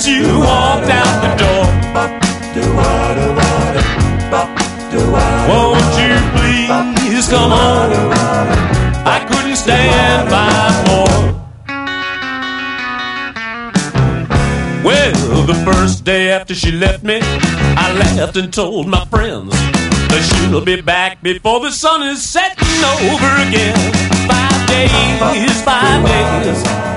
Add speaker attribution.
Speaker 1: as you walked out the door. Won't you please come on? I couldn't stand 5 more. Well, the first day after she left me, I laughed and told my friends that she'll be back before the sun is setting over again. 5 days, 5 days,